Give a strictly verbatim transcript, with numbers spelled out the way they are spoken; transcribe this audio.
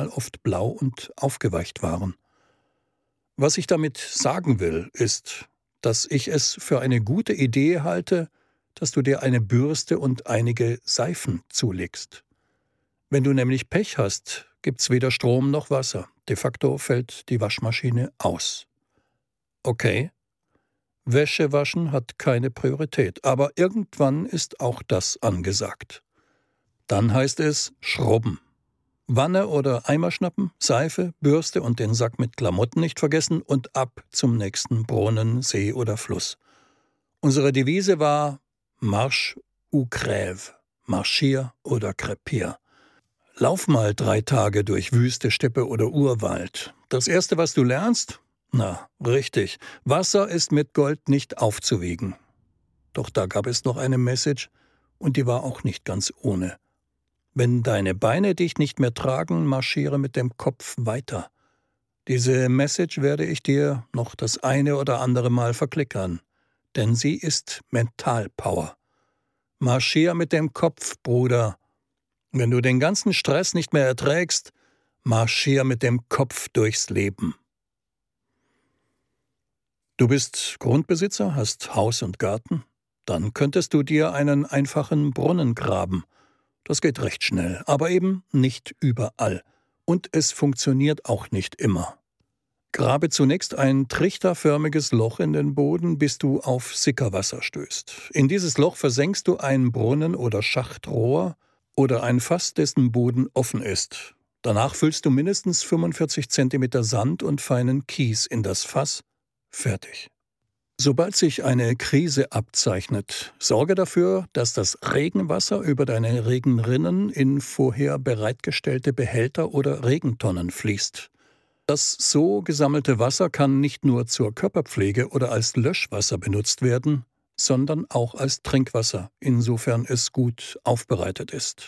Mal oft blau und aufgeweicht waren. Was ich damit sagen will, ist, dass ich es für eine gute Idee halte, dass du dir eine Bürste und einige Seifen zulegst. Wenn du nämlich Pech hast, gibt's weder Strom noch Wasser. De facto fällt die Waschmaschine aus. Okay, Wäsche waschen hat keine Priorität, aber irgendwann ist auch das angesagt. Dann heißt es schrubben. Wanne oder Eimer schnappen, Seife, Bürste und den Sack mit Klamotten nicht vergessen und ab zum nächsten Brunnen, See oder Fluss. Unsere Devise war Marche ou crève, marschier oder krepier. Lauf mal drei Tage durch Wüste, Steppe oder Urwald. Das Erste, was du lernst? Na, richtig, Wasser ist mit Gold nicht aufzuwiegen. Doch da gab es noch eine Message und die war auch nicht ganz ohne. Wenn deine Beine dich nicht mehr tragen, marschiere mit dem Kopf weiter. Diese Message werde ich dir noch das eine oder andere Mal verklickern, denn sie ist Mentalpower. Marschier mit dem Kopf, Bruder. Wenn du den ganzen Stress nicht mehr erträgst, marschier mit dem Kopf durchs Leben. Du bist Grundbesitzer, hast Haus und Garten? Dann könntest du dir einen einfachen Brunnen graben. Das geht recht schnell, aber eben nicht überall. Und es funktioniert auch nicht immer. Grabe zunächst ein trichterförmiges Loch in den Boden, bis du auf Sickerwasser stößt. In dieses Loch versenkst du ein Brunnen- oder Schachtrohr oder ein Fass, dessen Boden offen ist. Danach füllst du mindestens fünfundvierzig Zentimeter Sand und feinen Kies in das Fass. Fertig. Sobald sich eine Krise abzeichnet, sorge dafür, dass das Regenwasser über deine Regenrinnen in vorher bereitgestellte Behälter oder Regentonnen fließt. Das so gesammelte Wasser kann nicht nur zur Körperpflege oder als Löschwasser benutzt werden, sondern auch als Trinkwasser, insofern es gut aufbereitet ist.